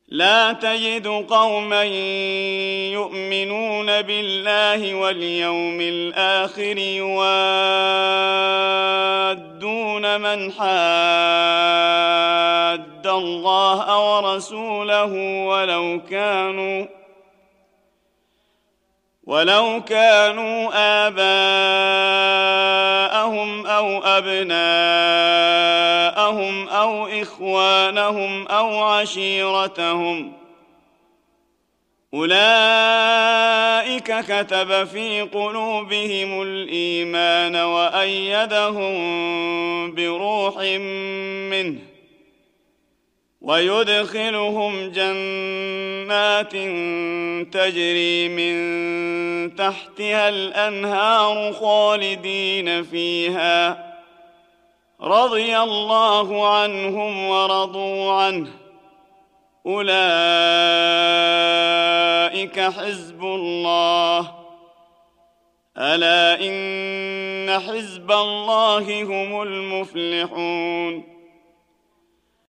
لا تجد قوما يؤمنون بالله واليوم الآخر يوادون من حاد الله ورسوله ولو كانوا آباءهم أو أبناءهم أو إخوانهم أو عشيرتهم أولئك كتب في قلوبهم الإيمان وأيدهم بروح منه ويدخلهم جنات تجري من تحتها الأنهار خالدين فيها رضي الله عنهم ورضوا عنه أولئك حزب الله ألا إن حزب الله هم المفلحون